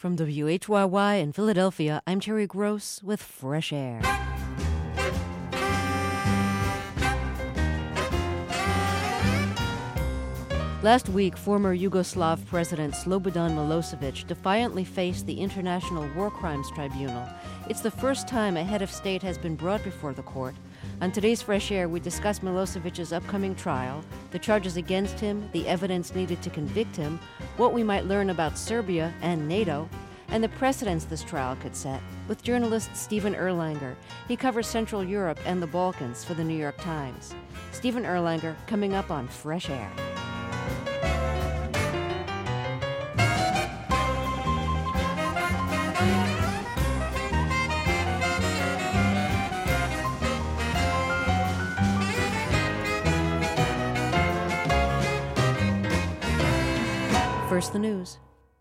From WHYY in Philadelphia, I'm Terry Gross with Fresh Air. Last week, former Yugoslav President Slobodan Milosevic defiantly faced the International War Crimes Tribunal. It's the first time a head of state has been brought before the court. On today's Fresh Air, we discuss Milosevic's upcoming trial, the charges against him, the evidence needed to convict him, what we might learn about Serbia and NATO, and the precedents this trial could set, with journalist Stephen Erlanger. He covers Central Europe and the Balkans for the New York Times. Stephen Erlanger coming up on Fresh Air. First, the news.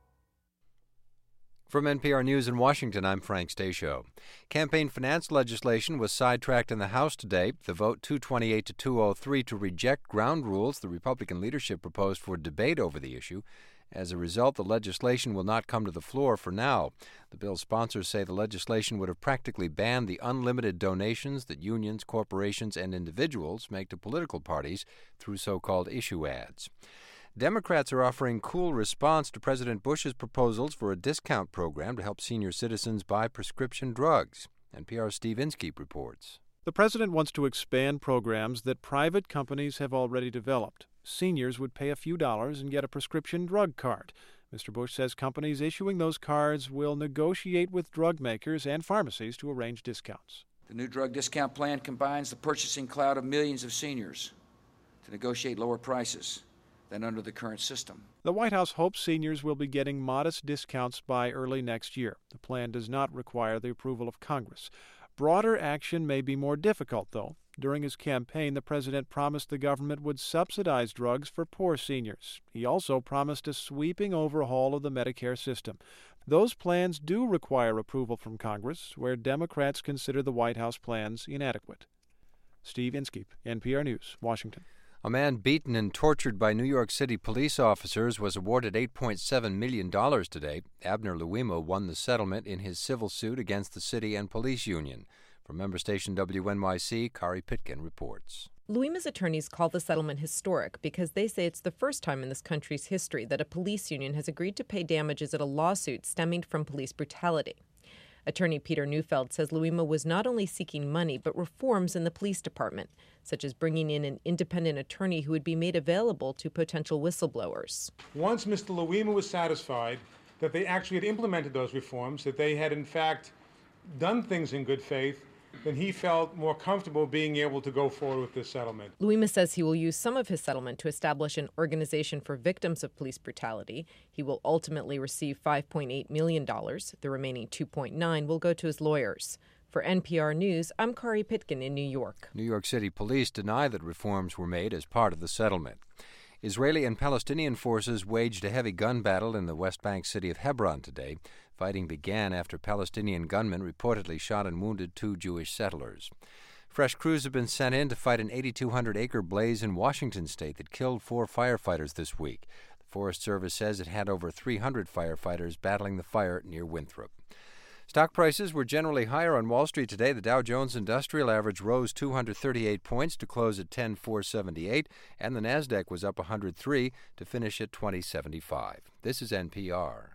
From NPR News in Washington, I'm Frank Stasio. Campaign finance legislation was sidetracked in the House today. The vote 228 to 203 to reject ground rules the Republican leadership proposed for debate over the issue. As a result, the legislation will not come to the floor for now. The bill's sponsors say the legislation would have practically banned the unlimited donations that unions, corporations, and individuals make to political parties through so-called issue ads. Democrats are offering cool response to President Bush's proposals for a discount program to help senior citizens buy prescription drugs. NPR's Steve Inskeep reports. The president wants to expand programs that private companies have already developed. Seniors would pay a few dollars and get a prescription drug card. Mr. Bush says companies issuing those cards will negotiate with drug makers and pharmacies to arrange discounts. The new drug discount plan combines the purchasing clout of millions of seniors to negotiate lower prices than under the current system. The White House hopes seniors will be getting modest discounts by early next year. The plan does not require the approval of Congress. Broader action may be more difficult, though. During his campaign, the president promised the government would subsidize drugs for poor seniors. He also promised a sweeping overhaul of the Medicare system. Those plans do require approval from Congress, where Democrats consider the White House plans inadequate. Steve Inskeep, NPR News, Washington. A man beaten and tortured by New York City police officers was awarded $8.7 million today. Abner Louima won the settlement in his civil suit against the city and police union. From member station WNYC, Kari Pitkin reports. Louima's attorneys call the settlement historic because they say it's the first time in this country's history that a police union has agreed to pay damages at a lawsuit stemming from police brutality. Attorney Peter Neufeld says Louima was not only seeking money, but reforms in the police department, such as bringing in an independent attorney who would be made available to potential whistleblowers. Once Mr. Louima was satisfied that they actually had implemented those reforms, that they had in fact done things in good faith, then he felt more comfortable being able to go forward with this settlement. Louima says he will use some of his settlement to establish an organization for victims of police brutality. He will ultimately receive $5.8 million. The remaining $2.9 million will go to his lawyers. For NPR News, I'm Kari Pitkin in New York. New York City police deny that reforms were made as part of the settlement. Israeli and Palestinian forces waged a heavy gun battle in the West Bank city of Hebron today. Fighting began after Palestinian gunmen reportedly shot and wounded 2 Jewish settlers. Fresh crews have been sent in to fight an 8,200-acre blaze in Washington state that killed 4 firefighters this week. The Forest Service says it had over 300 firefighters battling the fire near Winthrop. Stock prices were generally higher on Wall Street today. The Dow Jones Industrial Average rose 238 points to close at 10,478, and the Nasdaq was up 103 to finish at 2075. This is NPR.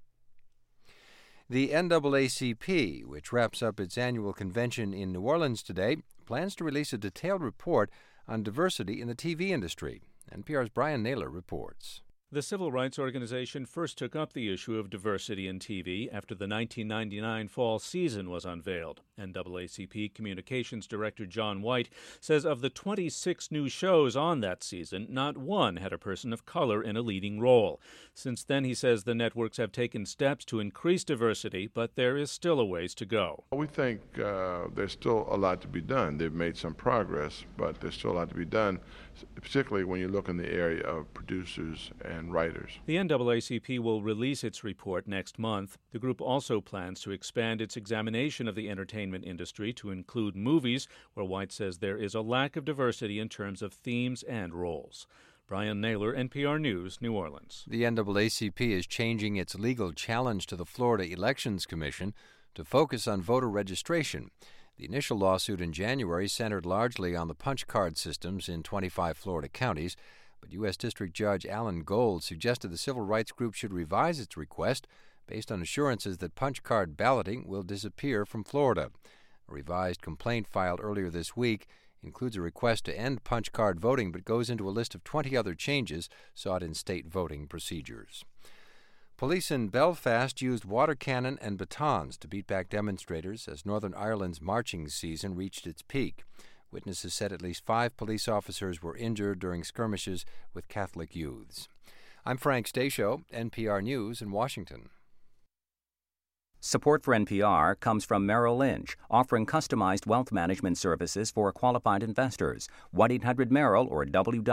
The NAACP, which wraps up its annual convention in New Orleans today, plans to release a detailed report on diversity in the TV industry. NPR's Brian Naylor reports. The civil rights organization first took up the issue of diversity in TV after the 1999 fall season was unveiled. NAACP Communications Director John White says of the 26 new shows on that season, not one had a person of color in a leading role. Since then, he says the networks have taken steps to increase diversity, but there is still a ways to go. We think there's still a lot to be done. They've made some progress, but there's still a lot to be done, particularly when you look in the area of producers and writers. The NAACP will release its report next month. The group also plans to expand its examination of the entertainment industry to include movies, where White says there is a lack of diversity in terms of themes and roles. Brian Naylor, NPR News, New Orleans. The NAACP is changing its legal challenge to the Florida Elections Commission to focus on voter registration. The initial lawsuit in January centered largely on the punch card systems in 25 Florida counties, but U.S. District Judge Alan Gold suggested the civil rights group should revise its request based on assurances that punch card balloting will disappear from Florida. A revised complaint filed earlier this week includes a request to end punch card voting, but goes into a list of 20 other changes sought in state voting procedures. Police in Belfast used water cannon and batons to beat back demonstrators as Northern Ireland's marching season reached its peak. Witnesses said at least 5 police officers were injured during skirmishes with Catholic youths. I'm Frank Stasio, NPR News in Washington. Support for NPR comes from Merrill Lynch, offering customized wealth management services for qualified investors. 1-800-MERRILL or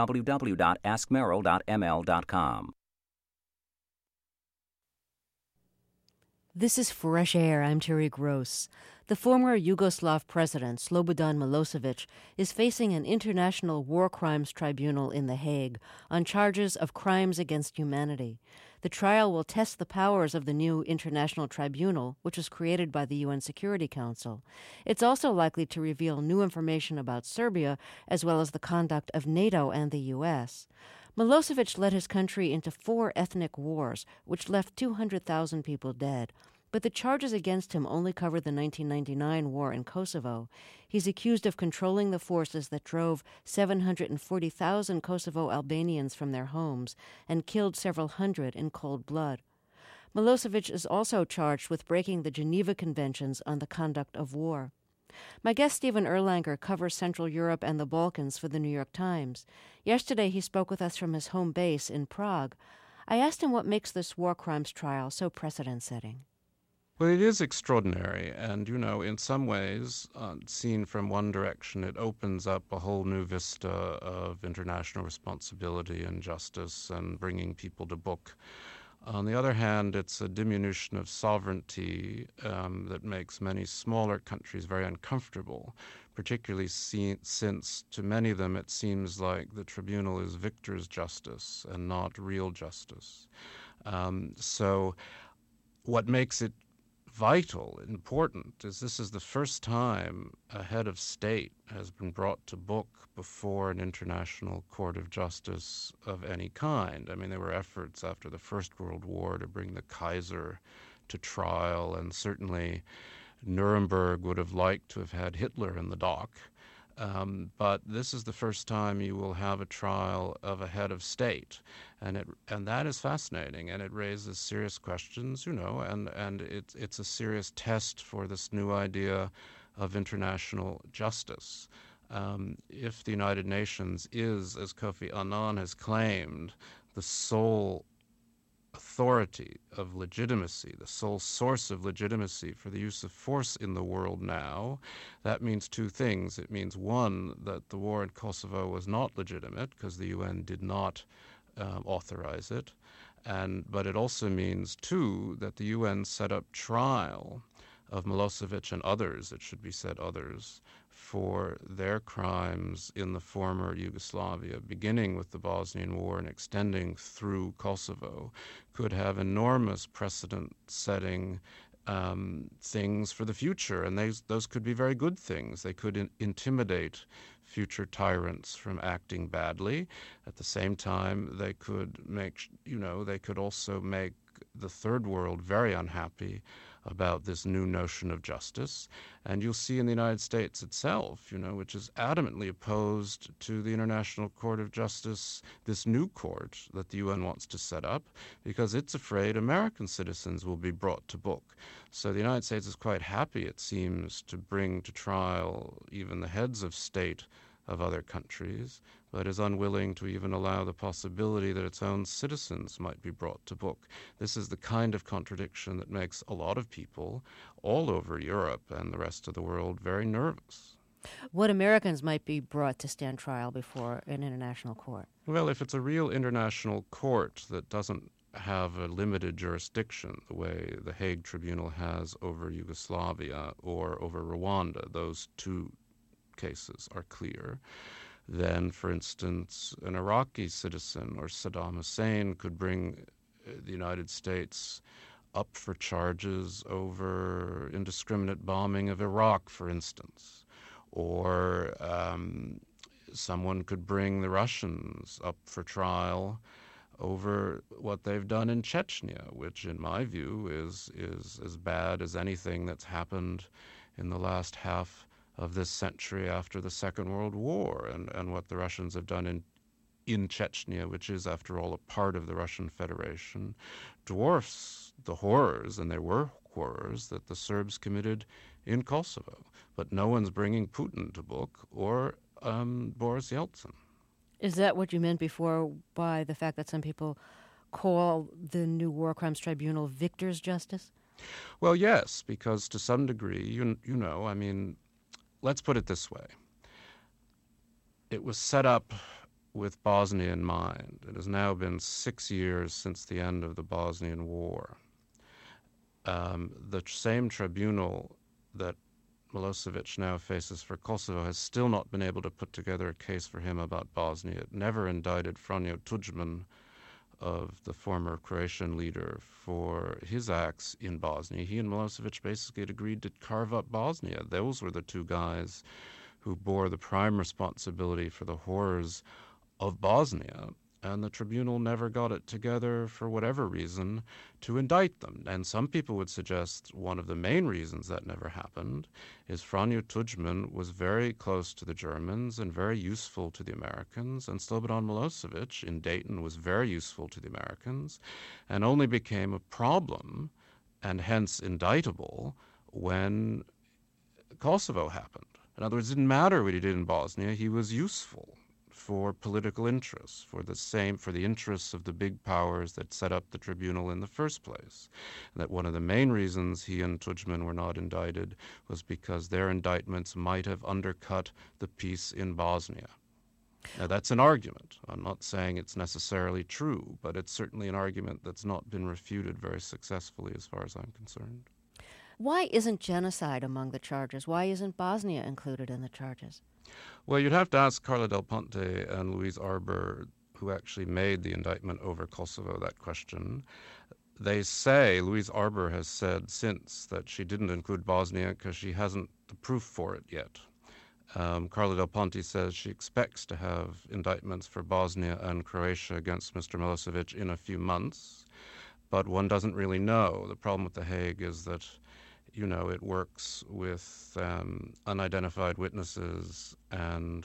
www.askmerrill.ml.com. This is Fresh Air. I'm Terry Gross. The former Yugoslav president, Slobodan Milosevic, is facing an international war crimes tribunal in The Hague on charges of crimes against humanity. The trial will test the powers of the new international tribunal, which was created by the UN Security Council. It's also likely to reveal new information about Serbia, as well as the conduct of NATO and the U.S. Milosevic led his country into 4 ethnic wars, which left 200,000 people dead. But the charges against him only cover the 1999 war in Kosovo. He's accused of controlling the forces that drove 740,000 Kosovo Albanians from their homes and killed several hundred in cold blood. Milosevic is also charged with breaking the Geneva Conventions on the Conduct of War. My guest Stephen Erlanger covers Central Europe and the Balkans for the New York Times. Yesterday he spoke with us from his home base in Prague. I asked him what makes this war crimes trial so precedent-setting. Well, it is extraordinary, and, in some ways, seen from one direction, it opens up a whole new vista of international responsibility and justice and bringing people to book. On the other hand, it's a diminution of sovereignty that makes many smaller countries very uncomfortable, particularly since to many of them it seems like the tribunal is victor's justice and not real justice. So what makes it vital, important, is this is the first time a head of state has been brought to book before an international court of justice of any kind. I mean, there were efforts after the First World War to bring the Kaiser to trial, and certainly Nuremberg would have liked to have had Hitler in the dock. But this is the first time you will have a trial of a head of state, and that is fascinating, and it raises serious questions, and it's a serious test for this new idea of international justice. If the United Nations is, as Kofi Annan has claimed, the sole authority of legitimacy, the sole source of legitimacy for the use of force in the world now, that means 2 things. It means, 1, that the war in Kosovo was not legitimate because the UN did not authorize it, but it also means, 2, that the UN set up trial of Milosevic and others, it should be said others, for their crimes in the former Yugoslavia, beginning with the Bosnian War and extending through Kosovo, could have enormous precedent-setting things for the future, and those could be very good things. They could intimidate future tyrants from acting badly. At the same time, they could they could also make the third world very unhappy about this new notion of justice. And you'll see in the United States itself, which is adamantly opposed to the International Court of Justice, this new court that the UN wants to set up, because it's afraid American citizens will be brought to book. So the United States is quite happy, it seems, to bring to trial even the heads of state of other countries, but is unwilling to even allow the possibility that its own citizens might be brought to book. This is the kind of contradiction that makes a lot of people all over Europe and the rest of the world very nervous. What Americans might be brought to stand trial before an international court? Well, if it's a real international court that doesn't have a limited jurisdiction the way the Hague Tribunal has over Yugoslavia or over Rwanda, those 2 cases are clear, then, for instance, an Iraqi citizen or Saddam Hussein could bring the United States up for charges over indiscriminate bombing of Iraq, for instance. Or someone could bring the Russians up for trial over what they've done in Chechnya, which in my view is as bad as anything that's happened in the last half of this century after the Second World War, and what the Russians have done in Chechnya, which is, after all, a part of the Russian Federation, dwarfs the horrors, and there were horrors, that the Serbs committed in Kosovo. But no one's bringing Putin to book or Boris Yeltsin. Is that what you meant before by the fact that some people call the new War Crimes Tribunal victor's justice? Well, yes, because to some degree, you know, I mean, let's put it this way. It was set up with Bosnia in mind. It has now been 6 years since the end of the Bosnian War. The same tribunal that Milosevic now faces for Kosovo has still not been able to put together a case for him about Bosnia. It never indicted Franjo Tudjman, of the former Croatian leader, for his acts in Bosnia. He and Milosevic basically had agreed to carve up Bosnia. Those were the two guys who bore the prime responsibility for the horrors of Bosnia, and the tribunal never got it together for whatever reason to indict them. And some people would suggest one of the main reasons that never happened is Franjo Tudjman was very close to the Germans and very useful to the Americans, and Slobodan Milosevic in Dayton was very useful to the Americans, and only became a problem and hence indictable when Kosovo happened. In other words, it didn't matter what he did in Bosnia, he was useful for political interests, for the interests of the big powers that set up the tribunal in the first place. And that one of the main reasons he and Tudjman were not indicted was because their indictments might have undercut the peace in Bosnia. Now, that's an argument. I'm not saying it's necessarily true, but it's certainly an argument that's not been refuted very successfully as far as I'm concerned. Why isn't genocide among the charges? Why isn't Bosnia included in the charges? Well, you'd have to ask Carla Del Ponte and Louise Arbour, who actually made the indictment over Kosovo, that question. They say, Louise Arbour has said since, that she didn't include Bosnia because she hasn't the proof for it yet. Carla Del Ponte says she expects to have indictments for Bosnia and Croatia against Mr. Milosevic in a few months, but one doesn't really know. The problem with The Hague is that, you know, it works with unidentified witnesses, and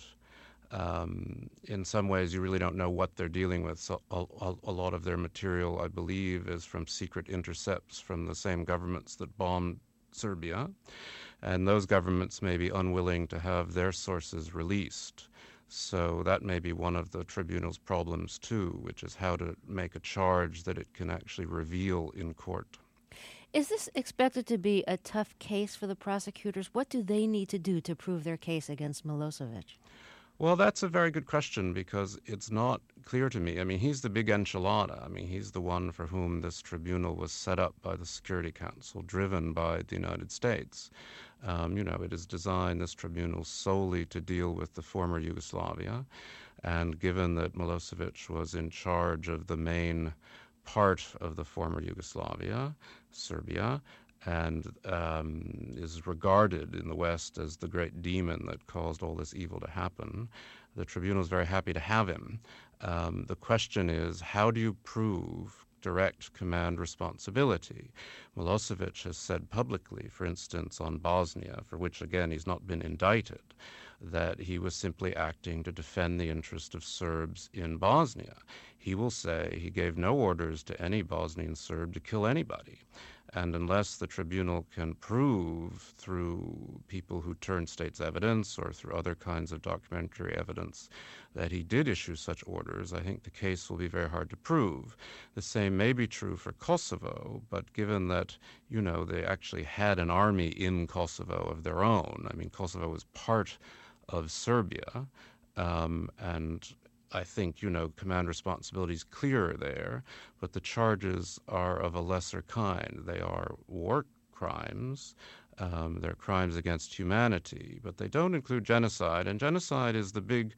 in some ways you really don't know what they're dealing with. So a lot of their material, I believe, is from secret intercepts from the same governments that bombed Serbia, and those governments may be unwilling to have their sources released. So that may be one of the tribunal's problems too, which is how to make a charge that it can actually reveal in court. Is this expected to be a tough case for the prosecutors? What do they need to do to prove their case against Milosevic? Well, that's a very good question, because it's not clear to me. I mean, he's the big enchilada. I mean, he's the one for whom this tribunal was set up by the Security Council, driven by the United States. You know, it is designed, this tribunal, solely to deal with the former Yugoslavia. And given that Milosevic was in charge of the main part of the former Yugoslavia, Serbia, and is regarded in the West as the great demon that caused all this evil to happen, the tribunal is very happy to have him. The question is, how do you prove direct command responsibility? Milosevic has said publicly, for instance, on Bosnia, for which, again, he's not been indicted, that he was simply acting to defend the interest of Serbs in Bosnia. He will say he gave no orders to any Bosnian Serb to kill anybody. And unless the tribunal can prove through people who turn state's evidence or through other kinds of documentary evidence that he did issue such orders, I think the case will be very hard to prove. The same may be true for Kosovo, but given that, you know, they actually had an army in Kosovo of their own. I mean, Kosovo was part of Serbia, and I think, you know, command responsibility is clearer there, but the charges are of a lesser kind. They are war crimes, they're crimes against humanity, but they don't include genocide, and genocide is the big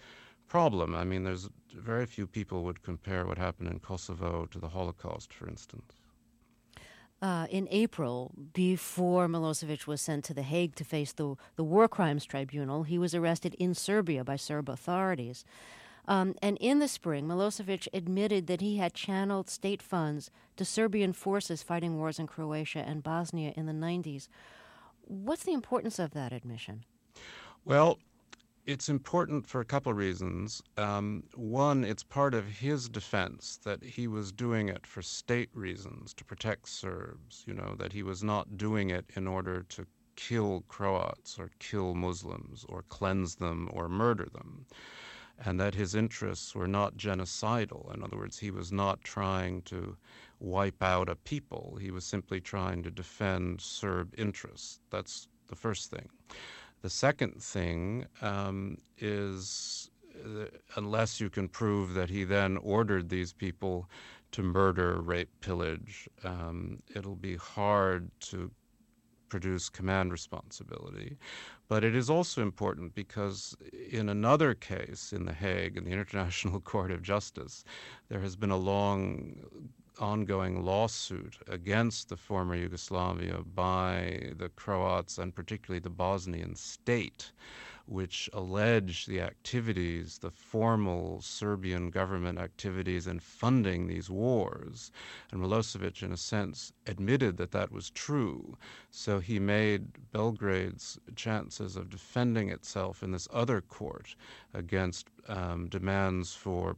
problem. I mean, there's very few people would compare what happened in Kosovo to the Holocaust, for instance. In April, before Milosevic was sent to The Hague to face the War Crimes Tribunal, he was arrested in Serbia by Serb authorities. And in the spring, Milosevic admitted that he had channeled state funds to Serbian forces fighting wars in Croatia and Bosnia in the 90s. What's the importance of that admission? Well, it's important for a couple of reasons. One, it's part of his defense that he was doing it for state reasons, to protect Serbs, that he was not doing it in order to kill Croats or kill Muslims or cleanse them or murder them, and that his interests were not genocidal. In other words, he was not trying to wipe out a people. He was simply trying to defend Serb interests. That's the first thing. The second thing is, unless you can prove that he then ordered these people to murder, rape, pillage, it'll be hard to produce command responsibility. But it is also important because in another case in The Hague, in the International Court of Justice, there has been a long ongoing lawsuit against the former Yugoslavia by the Croats and particularly the Bosnian state, which allege the activities, the formal Serbian government activities in funding these wars. And Milosevic, in a sense, admitted that that was true. So he made Belgrade's chances of defending itself in this other court against demands for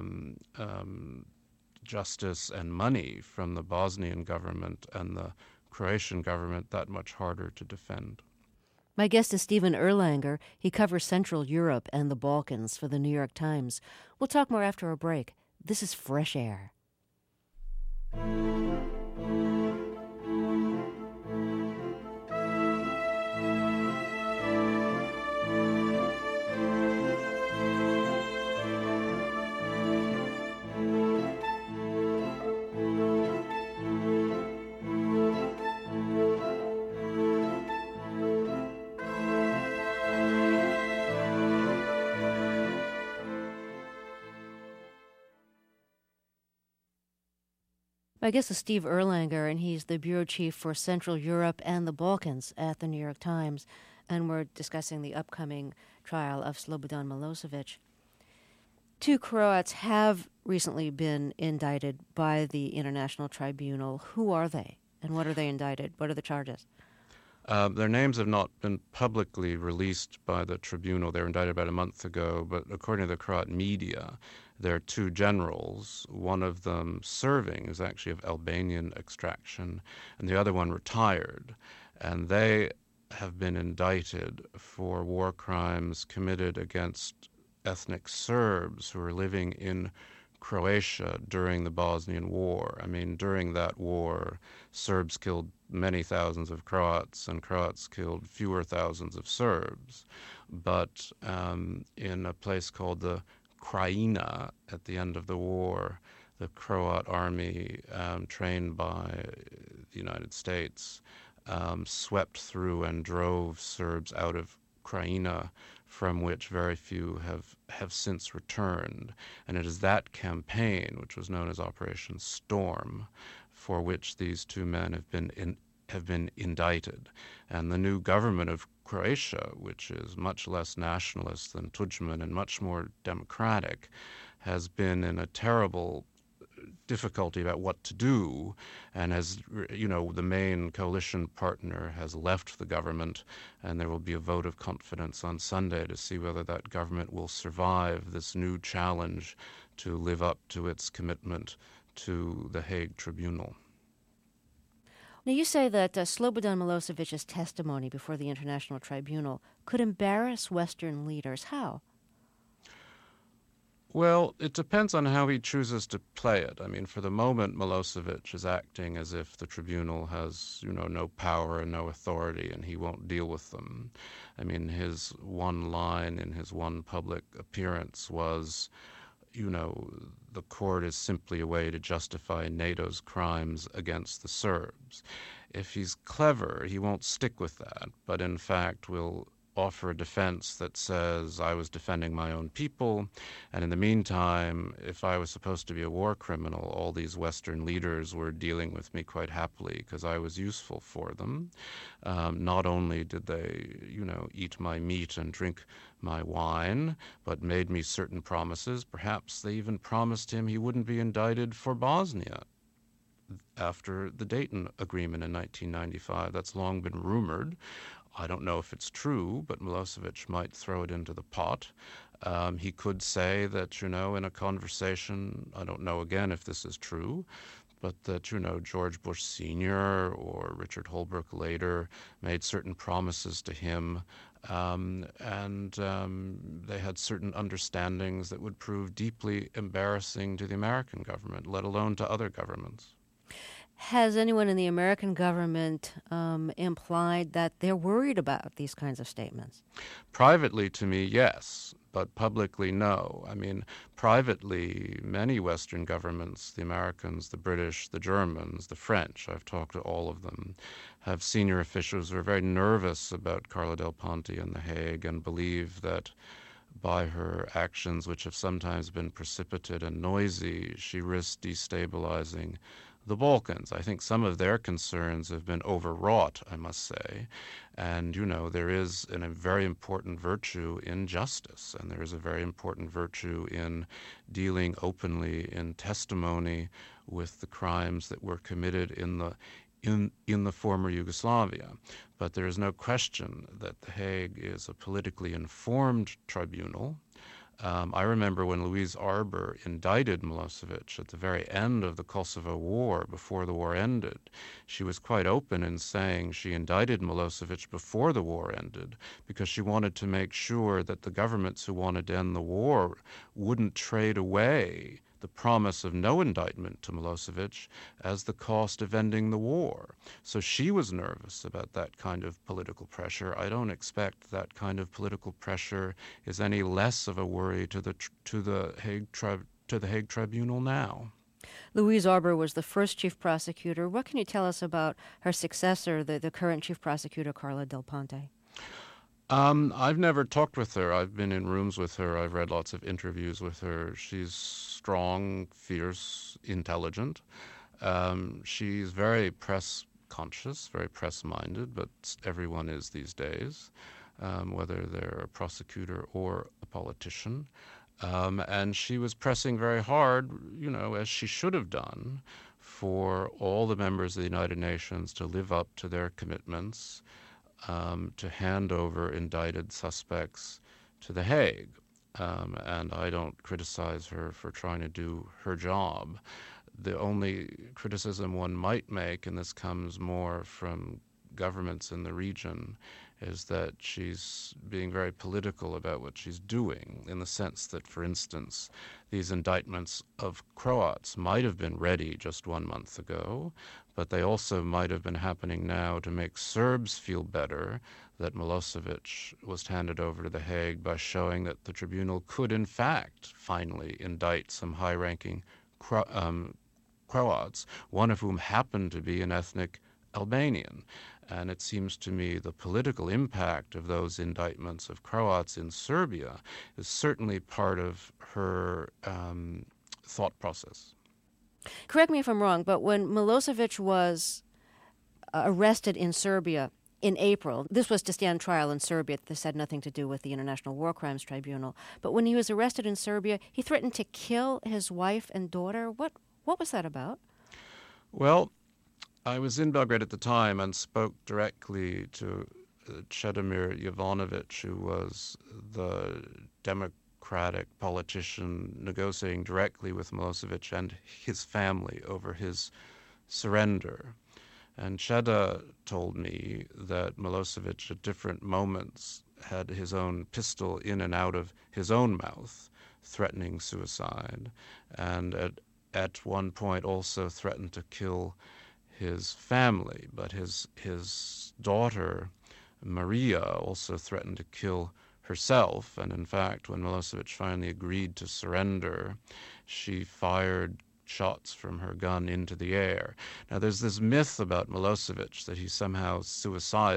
justice and money from the Bosnian government and the Croatian government that much harder to defend. My guest is Stephen Erlanger. He covers Central Europe and the Balkans for the New York Times. We'll talk more after a break. This is Fresh Air. My guest is Steve Erlanger, and he's the bureau chief for Central Europe and the Balkans at the New York Times. And we're discussing the upcoming trial of Slobodan Milosevic. 2 Croats have recently been indicted by the International Tribunal. Who are they, and what are they indicted? What are the charges? Their names have not been publicly released by the tribunal. They were indicted about a month ago, but according to the Croat media, there are 2 generals. One of them serving is actually of Albanian extraction, and the other one retired. And they have been indicted for war crimes committed against ethnic Serbs who were living in Croatia during the Bosnian War. I mean, during that war, Serbs killed many thousands of Croats, and Croats killed fewer thousands of Serbs. But in a place called the Krajina, at the end of the war, the Croat army, trained by the United States, swept through and drove Serbs out of Krajina, from which very few have since returned. And it is that campaign, which was known as Operation Storm, for which these 2 men have been indicted. And the new government of Croatia, which is much less nationalist than Tudjman and much more democratic, has been in a terrible difficulty about what to do, and has, the main coalition partner has left the government, and there will be a vote of confidence on Sunday to see whether that government will survive this new challenge to live up to its commitment to the Hague Tribunal. Now, you say that Slobodan Milosevic's testimony before the International Tribunal could embarrass Western leaders. How? Well, it depends on how he chooses to play it. I mean, for the moment, Milosevic is acting as if the tribunal has, no power and no authority, and he won't deal with them. I mean, his one line in his one public appearance was, the court is simply a way to justify NATO's crimes against the Serbs. If he's clever, he won't stick with that, but in fact will offer a defense that says I was defending my own people, and in the meantime, if I was supposed to be a war criminal, all these Western leaders were dealing with me quite happily because I was useful for them. Not only did they, eat my meat and drink my wine, but made me certain promises. Perhaps they even promised him he wouldn't be indicted for Bosnia after the Dayton Agreement in 1995. That's long been rumored. I don't know if it's true, but Milosevic might throw it into the pot. He could say that, in a conversation, I don't know again if this is true, but that, George Bush Sr. or Richard Holbrooke later made certain promises to him, and they had certain understandings that would prove deeply embarrassing to the American government, let alone to other governments. Has anyone in the American government implied that they're worried about these kinds of statements? Privately, to me, yes, but publicly, no. I mean, privately, many Western governments, the Americans, the British, the Germans, the French, I've talked to all of them, have senior officials who are very nervous about Carla Del Ponte in The Hague and believe that by her actions, which have sometimes been precipitate and noisy, she risks destabilizing the Balkans. I think some of their concerns have been overwrought, I must say. And, there is a very important virtue in justice, and there is a very important virtue in dealing openly in testimony with the crimes that were committed in the former Yugoslavia. But there is no question that The Hague is a politically informed tribunal. I remember when Louise Arbour indicted Milosevic at the very end of the Kosovo War, before the war ended. She was quite open in saying she indicted Milosevic before the war ended because she wanted to make sure that the governments who wanted to end the war wouldn't trade away the promise of no indictment to Milosevic as the cost of ending the war. So she was nervous about that kind of political pressure. I don't expect that kind of political pressure is any less of a worry to the Hague Tribunal now. Louise Arbour was the first chief prosecutor. What can you tell us about her successor, the current chief prosecutor, Carla Del Ponte? I've never talked with her. I've been in rooms with her. I've read lots of interviews with her. She's strong, fierce, intelligent. She's very press conscious, very press minded, but everyone is these days, whether they're a prosecutor or a politician. And she was pressing very hard, as she should have done, for all the members of the United Nations to live up to their commitments, to hand over indicted suspects to The Hague. And I don't criticize her for trying to do her job. The only criticism one might make, and this comes more from governments in the region, is that she's being very political about what she's doing, in the sense that, for instance, these indictments of Croats might have been ready just 1 month ago, but they also might have been happening now to make Serbs feel better that Milosevic was handed over to The Hague by showing that the tribunal could, in fact, finally indict some high-ranking Croats, one of whom happened to be an ethnic Albanian. And it seems to me the political impact of those indictments of Croats in Serbia is certainly part of her thought process. Correct me if I'm wrong, but when Milosevic was arrested in Serbia in April, this was to stand trial in Serbia. This had nothing to do with the International War Crimes Tribunal. But when he was arrested in Serbia, he threatened to kill his wife and daughter. What was that about? Well, I was in Belgrade at the time and spoke directly to Chedomir Jovanovic, who was the Democratic politician negotiating directly with Milosevic and his family over his surrender. And Cheda told me that Milosevic at different moments had his own pistol in and out of his own mouth, threatening suicide, and at one point also threatened to kill his family. But his daughter, Maria, also threatened to kill herself. And in fact, when Milosevic finally agreed to surrender, she fired shots from her gun into the air. Now, there's this myth about Milosevic that he's somehow suicidal.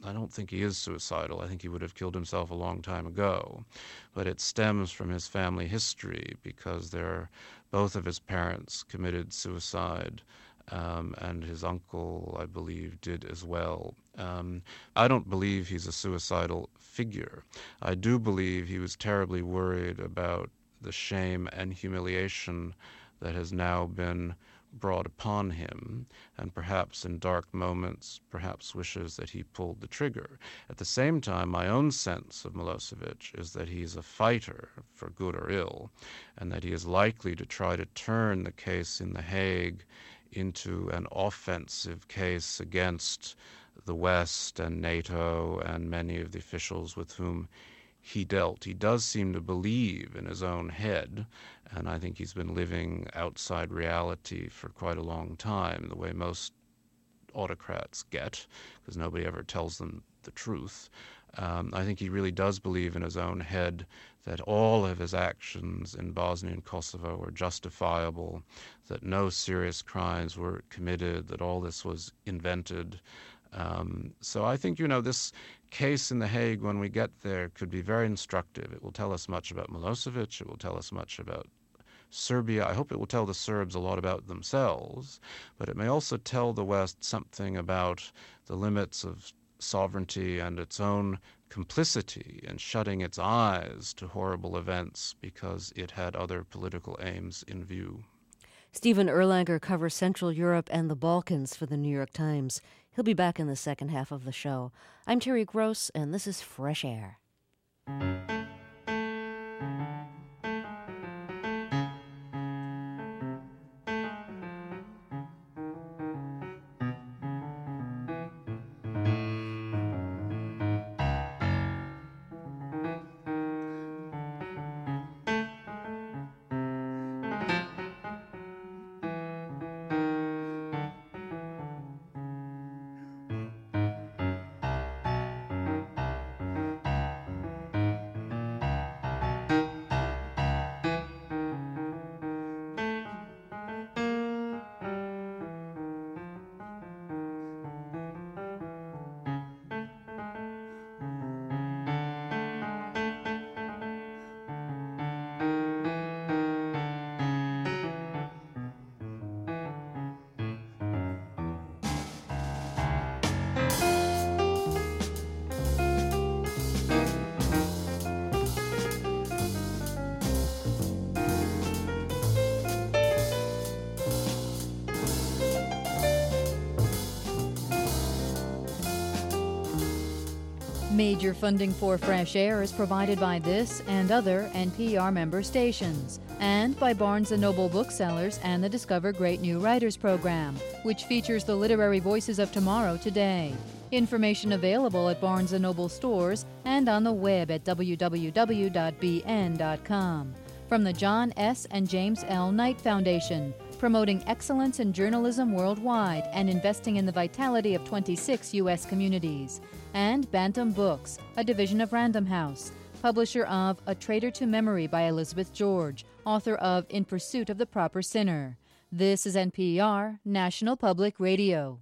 I don't think he is suicidal. I think he would have killed himself a long time ago. But it stems from his family history because both of his parents committed suicide, and his uncle, I believe, did as well. I don't believe he's a suicidal figure. I do believe he was terribly worried about the shame and humiliation that has now been brought upon him, and perhaps in dark moments, perhaps wishes that he pulled the trigger. At the same time, my own sense of Milosevic is that he's a fighter, for good or ill, and that he is likely to try to turn the case in The Hague into an offensive case against the West and NATO and many of the officials with whom he dealt. He does seem to believe in his own head, and I think he's been living outside reality for quite a long time, the way most autocrats get, because nobody ever tells them the truth. I think he really does believe in his own head that all of his actions in Bosnia and Kosovo were justifiable, that no serious crimes were committed, that all this was invented. So I think, this case in The Hague, when we get there, could be very instructive. It will tell us much about Milosevic. It will tell us much about Serbia. I hope it will tell the Serbs a lot about themselves, but it may also tell the West something about the limits of sovereignty and its own complicity in shutting its eyes to horrible events because it had other political aims in view. Stephen Erlanger covers Central Europe and the Balkans for the New York Times. He'll be back in the second half of the show. I'm Terry Gross, and this is Fresh Air. Major funding for Fresh Air is provided by this and other NPR member stations, and by Barnes & Noble Booksellers and the Discover Great New Writers program, which features the literary voices of tomorrow today. Information available at Barnes & Noble stores and on the web at www.bn.com. From the John S. and James L. Knight Foundation, promoting excellence in journalism worldwide and investing in the vitality of 26 U.S. communities. And Bantam Books, a division of Random House, publisher of A Traitor to Memory by Elizabeth George, author of In Pursuit of the Proper Sinner. This is NPR, National Public Radio.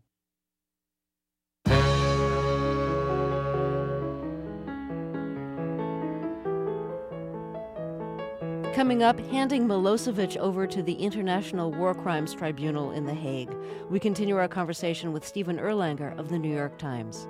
Coming up, handing Milosevic over to the International War Crimes Tribunal in The Hague. We continue our conversation with Stephen Erlanger of the New York Times.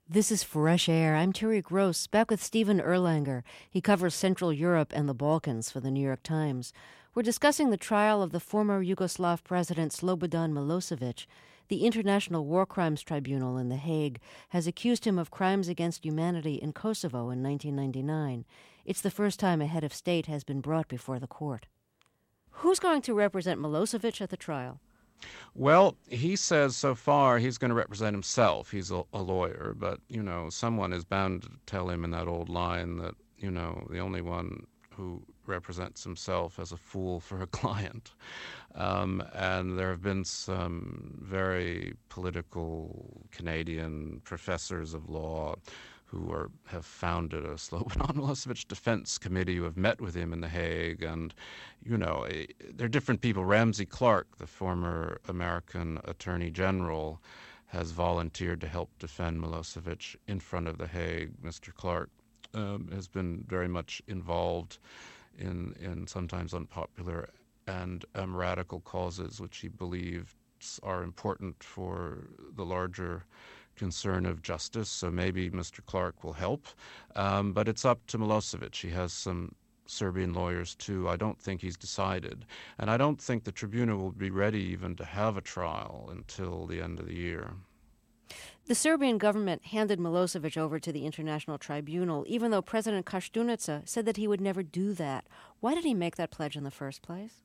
This is Fresh Air. I'm Terry Gross, back with Stephen Erlanger. He covers Central Europe and the Balkans for the New York Times. We're discussing the trial of the former Yugoslav president Slobodan Milosevic. The International War Crimes Tribunal in The Hague has accused him of crimes against humanity in Kosovo in 1999. It's the first time a head of state has been brought before the court. Who's going to represent Milosevic at the trial? Well, he says so far he's going to represent himself. He's a lawyer, but, someone is bound to tell him in that old line that, the only one who represents himself as a fool for a client. And there have been some very political Canadian professors of law who have founded a Slobodan Milosevic defense committee who have met with him in The Hague. And, they're different people. Ramsey Clark, the former American Attorney General, has volunteered to help defend Milosevic in front of The Hague. Mr. Clark has been very much involved in sometimes unpopular and radical causes, which he believes are important for the larger concern of justice. So maybe Mr. Clark will help. But it's up to Milosevic. He has some Serbian lawyers, too. I don't think he's decided. And I don't think the tribunal will be ready even to have a trial until the end of the year. The Serbian government handed Milosevic over to the International Tribunal, even though President Koštunica said that he would never do that. Why did he make that pledge in the first place?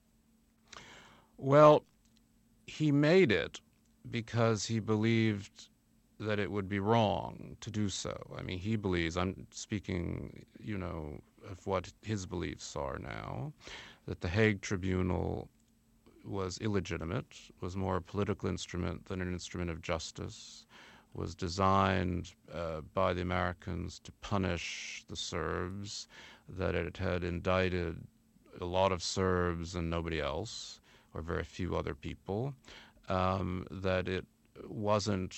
Well, he made it because he believed that it would be wrong to do so. I mean, he believes, I'm speaking, of what his beliefs are now, that the Hague Tribunal was illegitimate, was more a political instrument than an instrument of justice, was designed by the Americans to punish the Serbs, that it had indicted a lot of Serbs and nobody else, or very few other people, that it wasn't,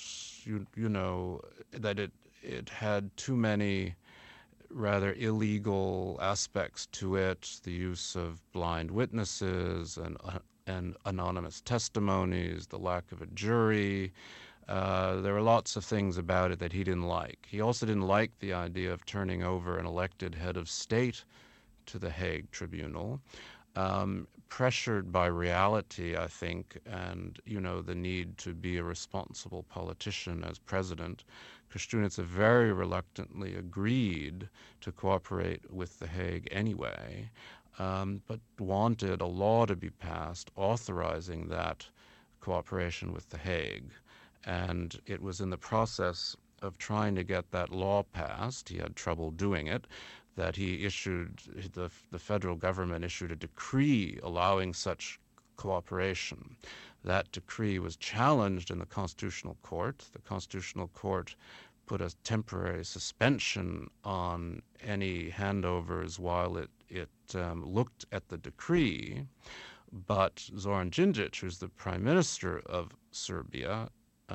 that it had too many rather illegal aspects to it, the use of blind witnesses and anonymous testimonies, the lack of a jury. There were lots of things about it that he didn't like. He also didn't like the idea of turning over an elected head of state to the Hague Tribunal, pressured by reality, I think, and, the need to be a responsible politician as president. Koštunica very reluctantly agreed to cooperate with The Hague anyway, but wanted a law to be passed authorizing that cooperation with The Hague. And it was in the process of trying to get that law passed, he had trouble doing it, that he issued, the federal government issued a decree allowing such cooperation. That decree was challenged in the Constitutional Court. The Constitutional Court put a temporary suspension on any handovers while it looked at the decree. But Zoran Đinđić, who's the prime minister of Serbia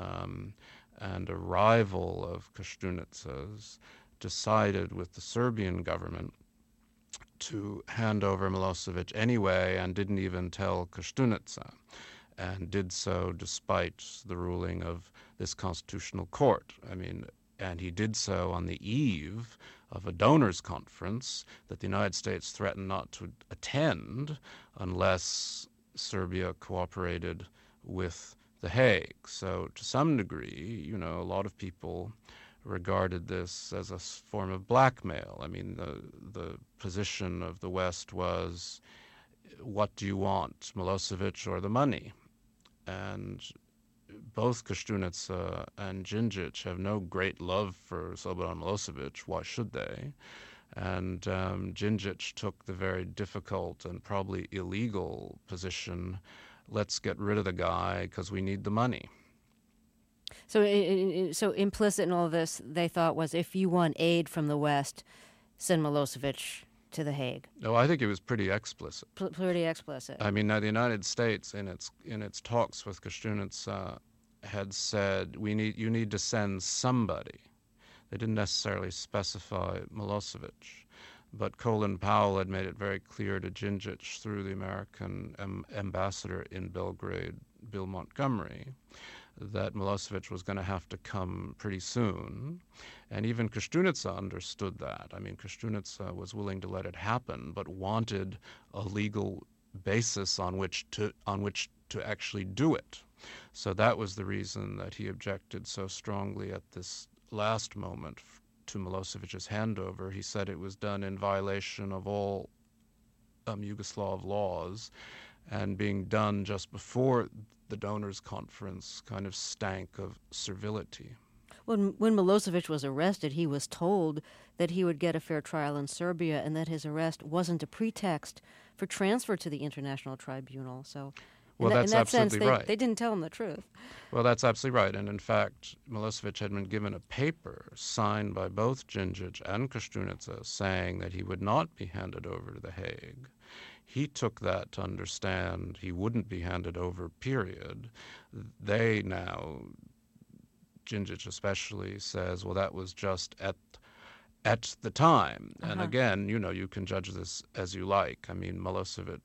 and a rival of Koštunica's, decided with the Serbian government to hand over Milosevic anyway and didn't even tell Koštunica, and did so despite the ruling of this Constitutional Court. And he did so on the eve of a donors' conference that the United States threatened not to attend unless Serbia cooperated with The Hague. So to some degree, a lot of people regarded this as a form of blackmail. The position of the West was, what do you want, Milosevic or the money? And both Koštunica and Đinđić have no great love for Slobodan Milosevic. Why should they? And Đinđić took the very difficult and probably illegal position, let's get rid of the guy because we need the money. So implicit in all this, they thought, was if you want aid from the West, send Milosevic to The Hague. No, I think it was pretty explicit. Pretty explicit. Now the United States, in its talks with Koštunica, had said you need to send somebody. They didn't necessarily specify Milosevic, but Colin Powell had made it very clear to Đinđić through the American ambassador in Belgrade, Bill Montgomery, that Milosevic was going to have to come pretty soon. And even Koštunica understood that. I mean, Koštunica was willing to let it happen, but wanted a legal basis on which to actually do it. So that was the reason that he objected so strongly at this last moment to Milosevic's handover. He said it was done in violation of all Yugoslav laws, and being done just before the donors' conference kind of stank of servility. When Milosevic was arrested, he was told that he would get a fair trial in Serbia and that his arrest wasn't a pretext for transfer to the International Tribunal. So that's in that absolutely sense, right. They didn't tell him the truth. Well, that's absolutely right. And in fact, Milosevic had been given a paper signed by both Djindjic and Koštunica saying that he would not be handed over to The Hague. He took that to understand he wouldn't be handed over, period. They now, Djindjic especially, says, well, that was just at the time. And again, you can judge this as you like. I mean, Milosevic,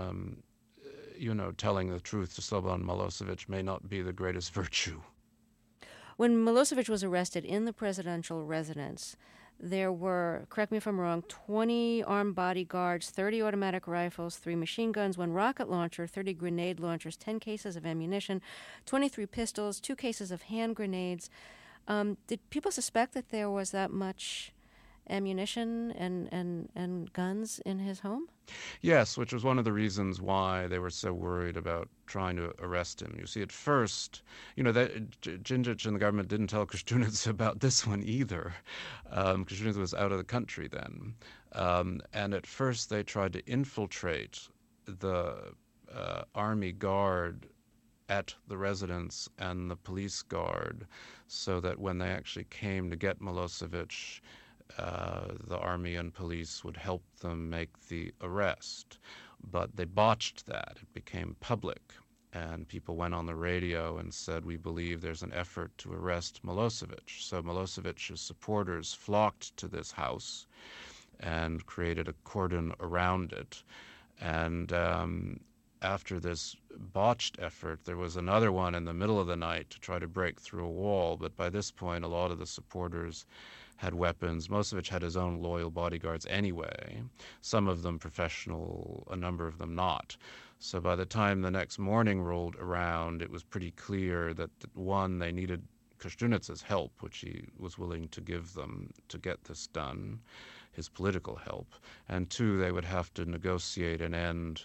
telling the truth to Slobodan Milosevic may not be the greatest virtue. When Milosevic was arrested in the presidential residence, there were, correct me if I'm wrong, 20 armed bodyguards, 30 automatic rifles, 3 machine guns, 1 rocket launcher, 30 grenade launchers, 10 cases of ammunition, 23 pistols, 2 cases of hand grenades. Did people suspect that there was that much ammunition and guns in his home? Yes, which was one of the reasons why they were so worried about trying to arrest him. You see, at first, that Djindjic and the government didn't tell Koštunica about this one either. Koštunica was out of the country then. And at first they tried to infiltrate the army guard at the residence and the police guard so that when they actually came to get Milosevic, the army and police would help them make the arrest. But they botched that. It became public, and people went on the radio and said, we believe there's an effort to arrest Milosevic. So Milosevic's supporters flocked to this house and created a cordon around it. And after this botched effort, there was another one in the middle of the night to try to break through a wall. But by this point, a lot of the supporters had weapons. Milosevic had his own loyal bodyguards anyway, some of them professional, a number of them not. So by the time the next morning rolled around, it was pretty clear that, one, they needed Koštunica's help, which he was willing to give them to get this done, his political help, and 2, they would have to negotiate an end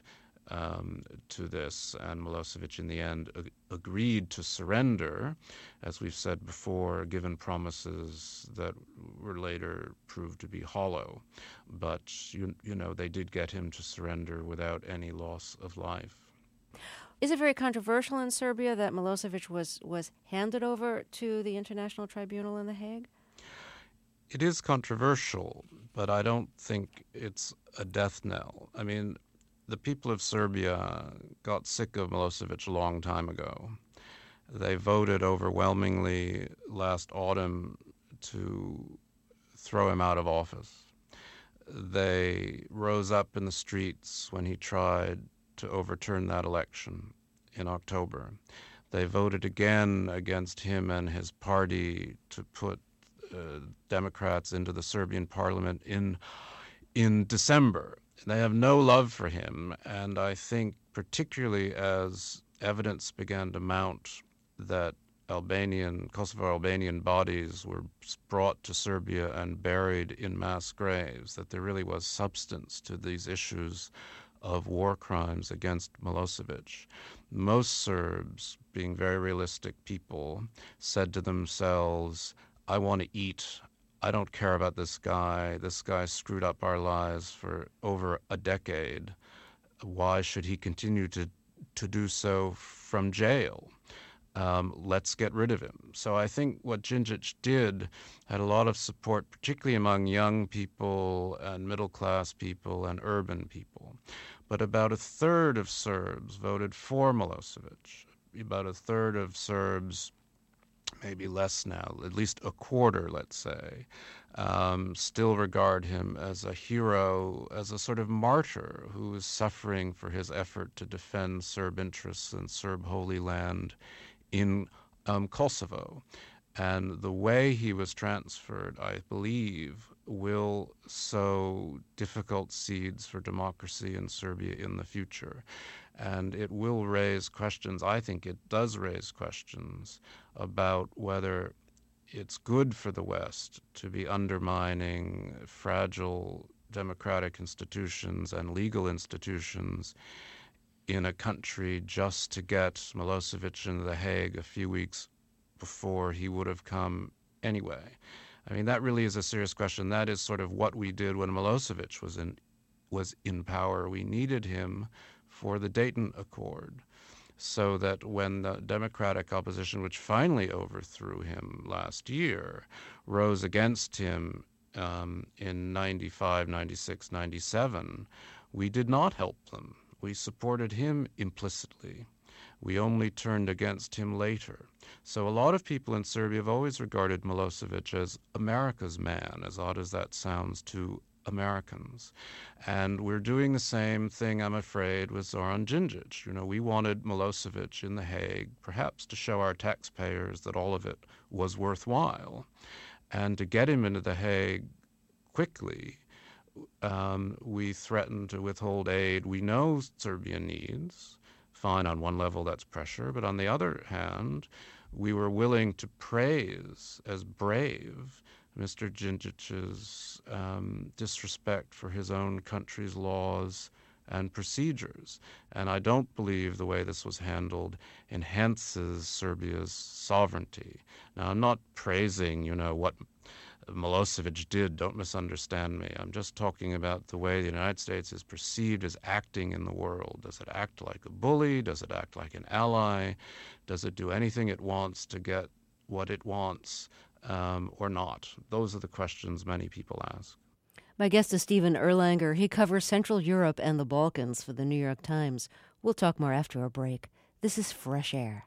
to this, and Milosevic in the end agreed to surrender, as we've said before, given promises that were later proved to be hollow. But, they did get him to surrender without any loss of life. Is it very controversial in Serbia that Milosevic was handed over to the International Tribunal in The Hague? It is controversial, but I don't think it's a death knell. I mean, the people of Serbia got sick of Milosevic a long time ago. They voted overwhelmingly last autumn to throw him out of office. They rose up in the streets when he tried to overturn that election in October. They voted again against him and his party to put Democrats into the Serbian parliament in December. They have no love for him, and I think particularly as evidence began to mount that Kosovo Albanian bodies were brought to Serbia and buried in mass graves, that there really was substance to these issues of war crimes against Milosevic. Most Serbs, being very realistic people, said to themselves, I want to eat. I don't care about this guy. This guy screwed up our lives for over a decade. Why should he continue to do so from jail? Let's get rid of him. So I think what Djindjic did had a lot of support, particularly among young people and middle-class people and urban people. But about a third of Serbs voted for Milosevic. About a third of Serbs, maybe less now, at least a quarter, let's say, still regard him as a hero, as a sort of martyr who is suffering for his effort to defend Serb interests and Serb Holy Land in Kosovo. And the way he was transferred, I believe, will sow difficult seeds for democracy in Serbia in the future. And it will raise questions, I think it does raise questions, about whether it's good for the West to be undermining fragile democratic institutions and legal institutions in a country just to get Milosevic into The Hague a few weeks before he would have come anyway. I mean, that really is a serious question. That is sort of what we did when Milosevic was in power. We needed him for the Dayton Accord, so that when the democratic opposition, which finally overthrew him last year, rose against him in 95, 96, 97, we did not help them. We supported him implicitly. We only turned against him later. So a lot of people in Serbia have always regarded Milosevic as America's man, as odd as that sounds to Americans. And we're doing the same thing, I'm afraid, with Zoran Đinđić. You know, we wanted Milosevic in The Hague, perhaps to show our taxpayers that all of it was worthwhile. And to get him into The Hague quickly, we threatened to withhold aid we know Serbia needs. Fine, on one level that's pressure, but on the other hand, we were willing to praise as brave Mr. Đinđić's disrespect for his own country's laws and procedures. And I don't believe the way this was handled enhances Serbia's sovereignty. Now, I'm not praising, what Milosevic did, don't misunderstand me. I'm just talking about the way the United States is perceived as acting in the world. Does it act like a bully? Does it act like an ally? Does it do anything it wants to get what it wants or not? Those are the questions many people ask. My guest is Stephen Erlanger. He covers Central Europe and the Balkans for the New York Times. We'll talk more after a break. This is Fresh Air.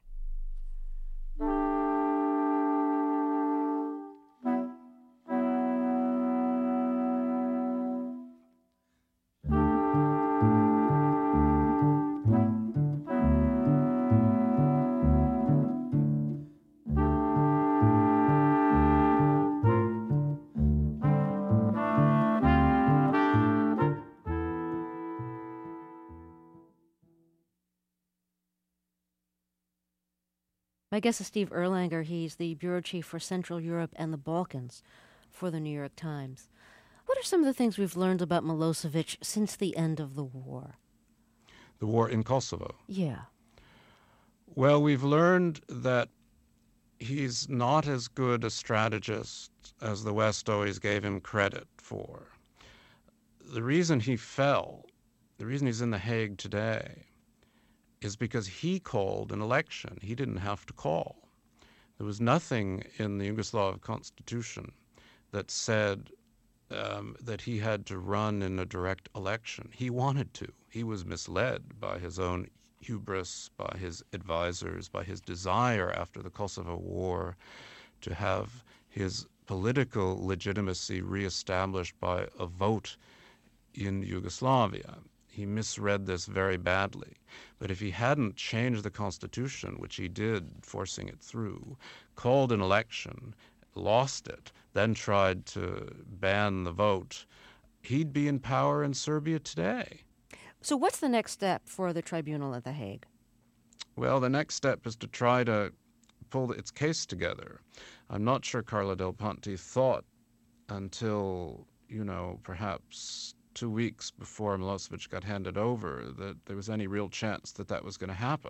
My guest is Steve Erlanger. He's the bureau chief for Central Europe and the Balkans for the New York Times. What are some of the things we've learned about Milosevic since the end of the war? The war in Kosovo? Yeah. Well, we've learned that he's not as good a strategist as the West always gave him credit for. The reason he fell, the reason he's in The Hague today, is because he called an election. He didn't have to call. There was nothing in the Yugoslav constitution that said that he had to run in a direct election. He wanted to. He was misled by his own hubris, by his advisors, by his desire after the Kosovo War to have his political legitimacy reestablished by a vote in Yugoslavia. He misread this very badly. But if he hadn't changed the Constitution, which he did, forcing it through, called an election, lost it, then tried to ban the vote, he'd be in power in Serbia today. So what's the next step for the tribunal at The Hague? Well, the next step is to try to pull its case together. I'm not sure Carla Del Ponte thought until, perhaps 2 weeks before Milosevic got handed over that there was any real chance that that was going to happen.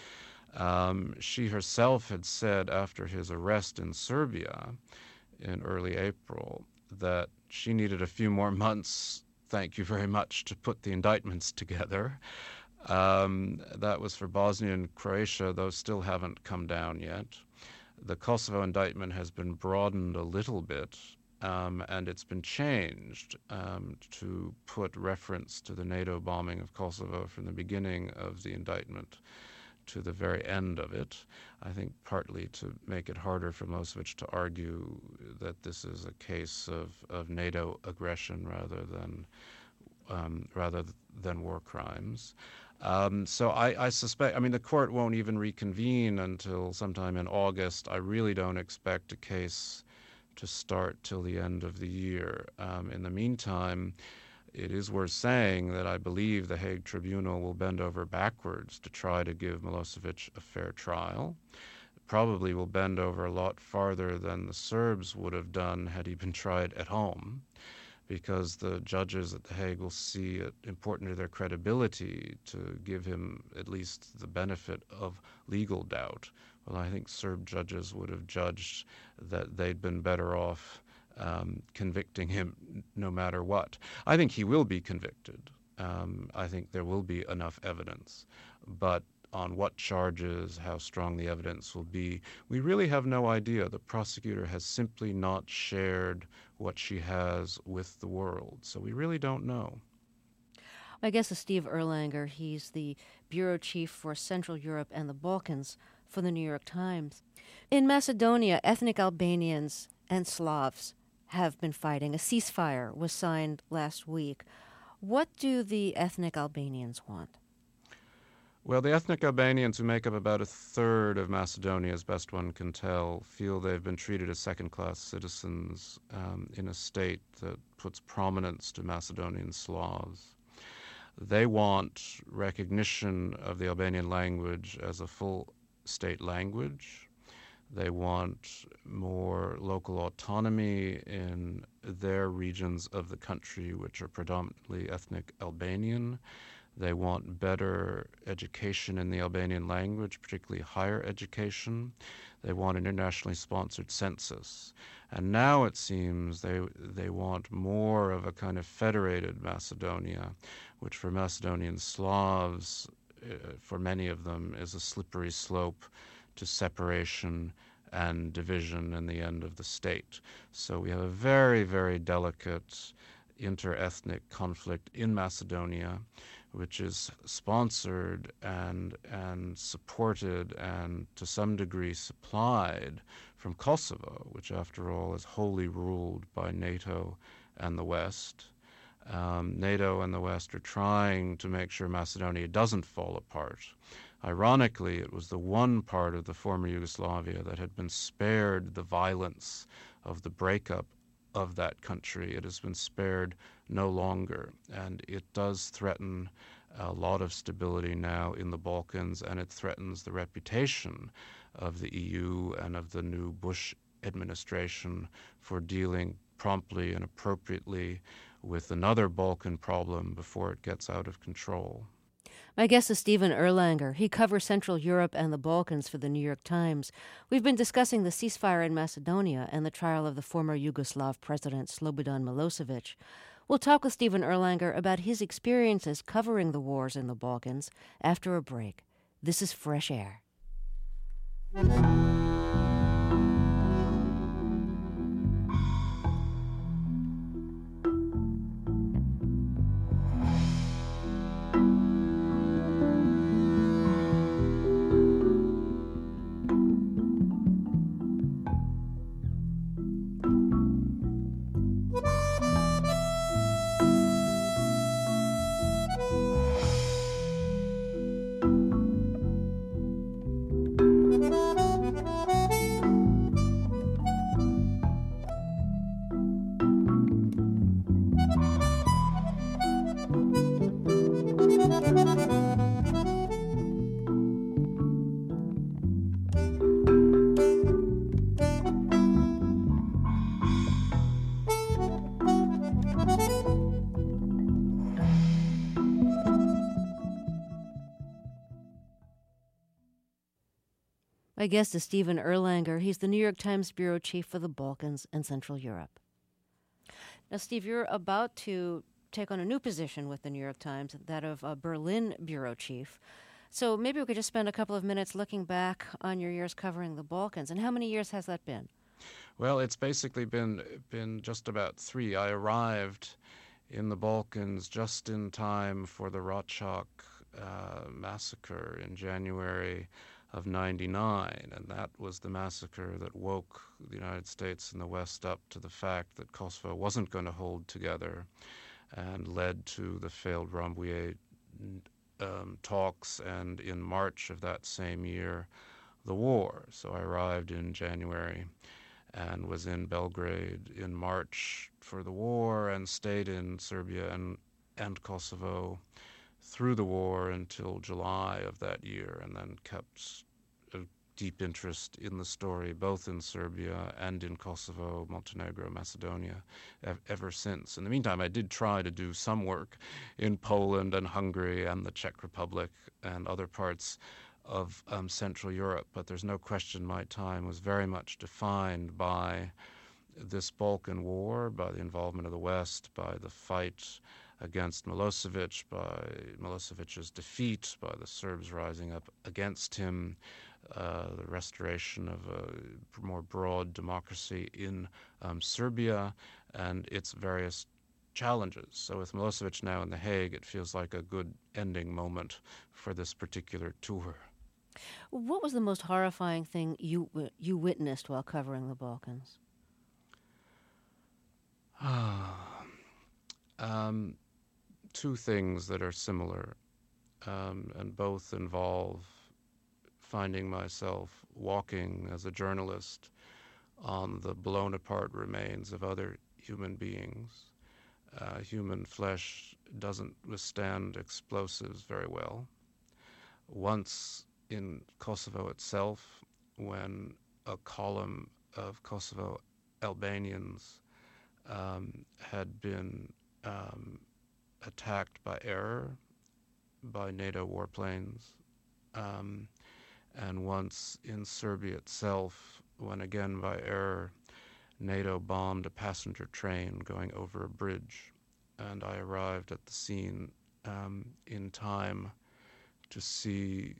She herself had said after his arrest in Serbia in early April that she needed a few more months, thank you very much, to put the indictments together. That was for Bosnia and Croatia. Those still haven't come down yet. The Kosovo indictment has been broadened a little bit, and it's been changed to put reference to the NATO bombing of Kosovo from the beginning of the indictment to the very end of it. I think partly to make it harder for Milosevic to argue that this is a case of NATO aggression rather than war crimes. So I suspect, the court won't even reconvene until sometime in August. I really don't expect a case to start till the end of the year. In the meantime, it is worth saying that I believe the Hague Tribunal will bend over backwards to try to give Milosevic a fair trial. Probably will bend over a lot farther than the Serbs would have done had he been tried at home, because the judges at The Hague will see it important to their credibility to give him at least the benefit of legal doubt. Well, I think Serb judges would have judged that they'd been better off convicting him no matter what. I think he will be convicted. I think there will be enough evidence. But on what charges, how strong the evidence will be, we really have no idea. The prosecutor has simply not shared what she has with the world. So we really don't know. My guest is Steve Erlanger. He's the bureau chief for Central Europe and the Balkans for the New York Times. In Macedonia, ethnic Albanians and Slavs have been fighting. A ceasefire was signed last week. What do the ethnic Albanians want? Well, the ethnic Albanians, who make up about a third of Macedonia, as best one can tell, feel they've been treated as second-class citizens in a state that puts prominence to Macedonian Slavs. They want recognition of the Albanian language as a full state language. They want more local autonomy in their regions of the country, which are predominantly ethnic Albanian. They want better education in the Albanian language, particularly higher education. They want an internationally sponsored census. And now it seems they want more of a kind of federated Macedonia, which for Macedonian Slavs, for many of them, is a slippery slope to separation and division in the end of the state. So we have a very, very delicate inter-ethnic conflict in Macedonia, which is sponsored and supported and to some degree supplied from Kosovo, which after all is wholly ruled by NATO and the West. NATO and the West are trying to make sure Macedonia doesn't fall apart. Ironically, it was the one part of the former Yugoslavia that had been spared the violence of the breakup of that country. It has been spared no longer, and it does threaten a lot of stability now in the Balkans, and it threatens the reputation of the EU and of the new Bush administration for dealing promptly and appropriately with another Balkan problem before it gets out of control. My guest is Stephen Erlanger. He covers Central Europe and the Balkans for the New York Times. We've been discussing the ceasefire in Macedonia and the trial of the former Yugoslav president Slobodan Milosevic. We'll talk with Stephen Erlanger about his experiences covering the wars in the Balkans after a break. This is Fresh Air. My guest is Stephen Erlanger. He's the New York Times bureau chief for the Balkans and Central Europe. Now, Steve, you're about to take on a new position with the New York Times, that of a Berlin bureau chief. So maybe we could just spend a couple of minutes looking back on your years covering the Balkans. And how many years has that been? Well, it's basically been just about 3. I arrived in the Balkans just in time for the Racak massacre in January of 99, and that was the massacre that woke the United States and the West up to the fact that Kosovo wasn't going to hold together and led to the failed Rambouillet talks, and in March of that same year, the war. So I arrived in January and was in Belgrade in March for the war and stayed in Serbia and Kosovo through the war until July of that year, and then kept a deep interest in the story both in Serbia and in Kosovo, Montenegro, Macedonia ever since. In the meantime, I did try to do some work in Poland and Hungary and the Czech Republic and other parts of Central Europe, but there's no question my time was very much defined by this Balkan War, by the involvement of the West, by the fight against Milosevic, by Milosevic's defeat, by the Serbs rising up against him, the restoration of a more broad democracy in Serbia, and its various challenges. So with Milosevic now in The Hague, it feels like a good ending moment for this particular tour. What was the most horrifying thing you witnessed while covering the Balkans? Two things that are similar, and both involve finding myself walking as a journalist on the blown-apart remains of other human beings. Human flesh doesn't withstand explosives very well. Once in Kosovo itself, when a column of Kosovo Albanians had been attacked by error by NATO warplanes, and once in Serbia itself, when again by error NATO bombed a passenger train going over a bridge, and I arrived at the scene in time to see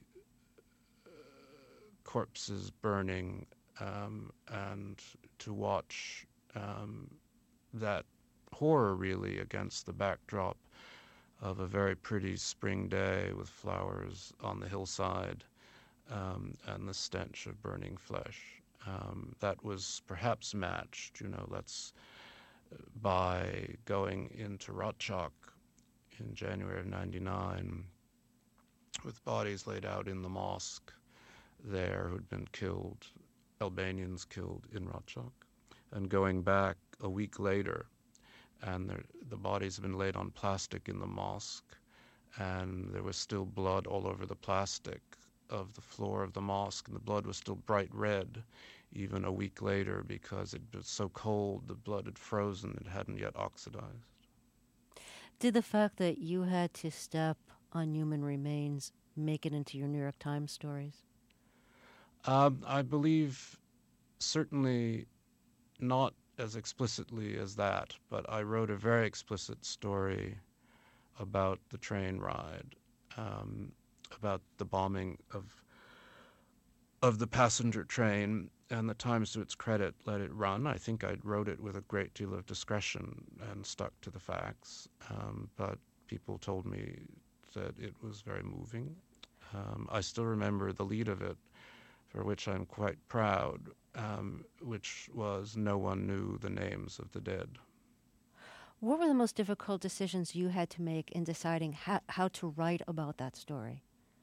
corpses burning and to watch that horror really against the backdrop of a very pretty spring day with flowers on the hillside and the stench of burning flesh. That was perhaps matched, that's by going into Ratchak in January of '99 with bodies laid out in the mosque there who'd been killed, Albanians killed in Ratchak, and going back a week later, and the bodies have been laid on plastic in the mosque, and there was still blood all over the plastic of the floor of the mosque, and the blood was still bright red even a week later because it was so cold, the blood had frozen, it hadn't yet oxidized. Did the fact that you had to step on human remains make it into your New York Times stories? I believe certainly not as explicitly as that, but I wrote a very explicit story about the train ride, about the bombing of the passenger train, and the Times, to its credit, let it run. I think I wrote it with a great deal of discretion and stuck to the facts, but people told me that it was very moving. I still remember the lead of it, for which I'm quite proud, which was "No one knew the names of the dead." What were the most difficult decisions you had to make in deciding how to write about that story?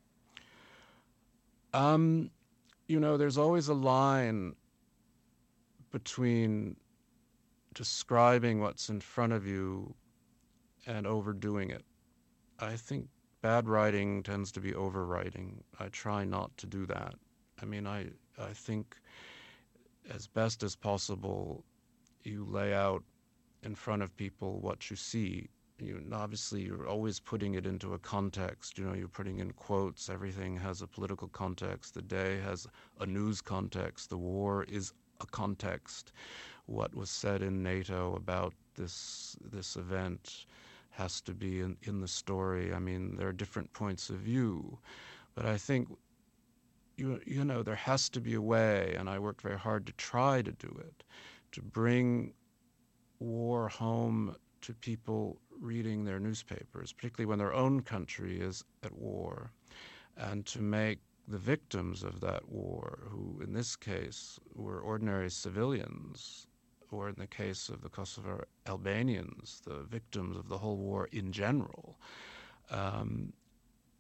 There's always a line between describing what's in front of you and overdoing it. I think bad writing tends to be overwriting. I try not to do that. I think as best as possible, you lay out in front of people what you see. Obviously, you're always putting it into a context. You're putting in quotes. Everything has a political context. The day has a news context. The war is a context. What was said in NATO about this event has to be in the story. There are different points of view. But I think, there has to be a way, and I worked very hard to try to do it, to bring war home to people reading their newspapers, particularly when their own country is at war, and to make the victims of that war, who in this case were ordinary civilians, or in the case of the Kosovo Albanians, the victims of the whole war in general,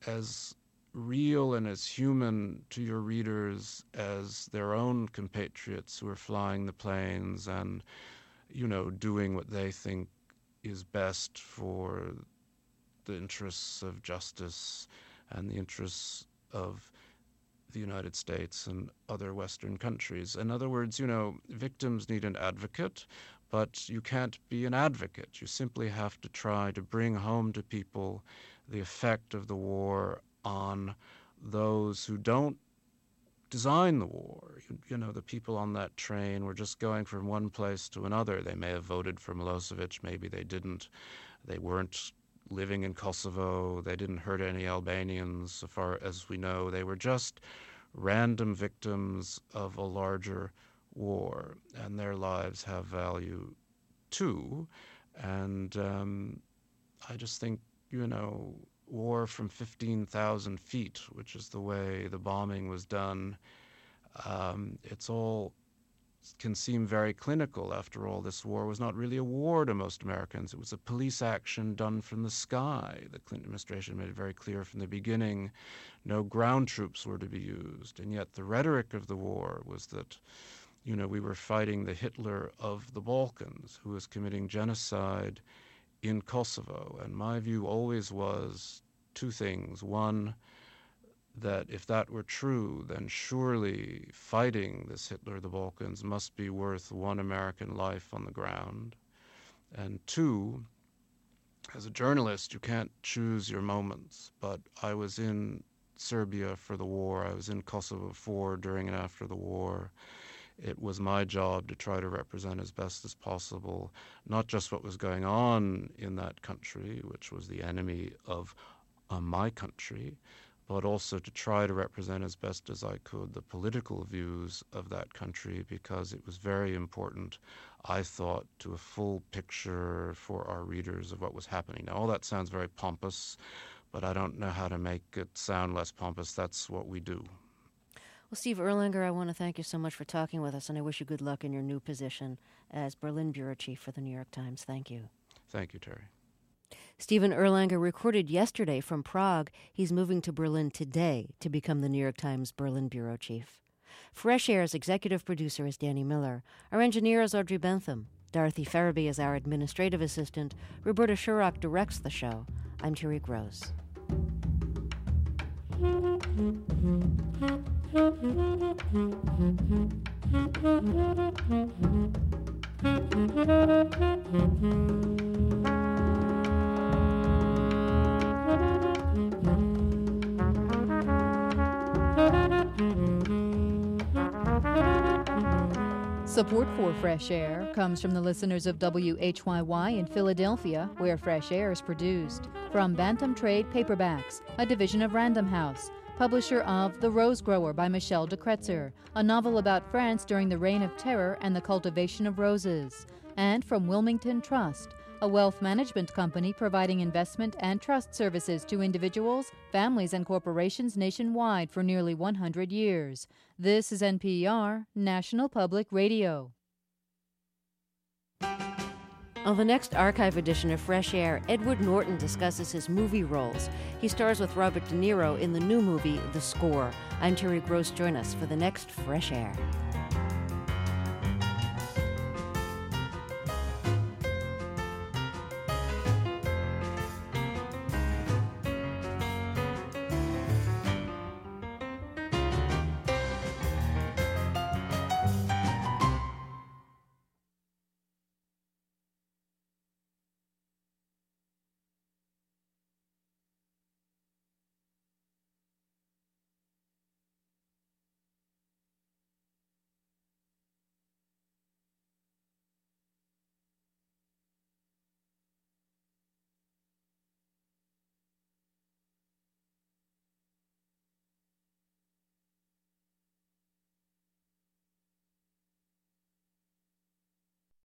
as real and as human to your readers as their own compatriots who are flying the planes and, doing what they think is best for the interests of justice and the interests of the United States and other Western countries. In other words, victims need an advocate, but you can't be an advocate. You simply have to try to bring home to people the effect of the war on those who don't design the war. The people on that train were just going from one place to another. They may have voted for Milosevic, maybe they didn't. They weren't living in Kosovo. They didn't hurt any Albanians, so far as we know. They were just random victims of a larger war, and their lives have value too. And I just think, war from 15,000 feet, which is the way the bombing was done, it's all can seem very clinical. After all, this war was not really a war to most Americans. It was a police action done from the sky. The Clinton administration made it very clear from the beginning no ground troops were to be used. And yet the rhetoric of the war was that, we were fighting the Hitler of the Balkans, who was committing genocide in Kosovo. And my view always was two things. One, that if that were true, then surely fighting this Hitler of the Balkans must be worth one American life on the ground. And two, as a journalist, you can't choose your moments, but I was in Serbia for the war. I was in Kosovo before, during, and after the war. It was my job to try to represent as best as possible, not just what was going on in that country, which was the enemy of my country, but also to try to represent as best as I could the political views of that country, because it was very important, I thought, to a full picture for our readers of what was happening. Now, all that sounds very pompous, but I don't know how to make it sound less pompous. That's what we do. Well, Steve Erlanger, I want to thank you so much for talking with us, and I wish you good luck in your new position as Berlin Bureau Chief for the New York Times. Thank you. Thank you, Terry. Stephen Erlanger recorded yesterday from Prague. He's moving to Berlin today to become the New York Times Berlin Bureau Chief. Fresh Air's executive producer is Danny Miller. Our engineer is Audrey Bentham. Dorothy Farabee is our administrative assistant. Roberta Shurock directs the show. I'm Terry Gross. Support for Fresh Air comes from the listeners of WHYY in Philadelphia, where Fresh Air is produced. From Bantam Trade Paperbacks, a division of Random House, publisher of The Rose Grower by Michel de Kretzer, a novel about France during the Reign of Terror and the cultivation of roses. And from Wilmington Trust, a wealth management company providing investment and trust services to individuals, families, and corporations nationwide for nearly 100 years. This is NPR, National Public Radio. On the next archive edition of Fresh Air, Edward Norton discusses his movie roles. He stars with Robert De Niro in the new movie, The Score. I'm Terry Gross. Join us for the next Fresh Air.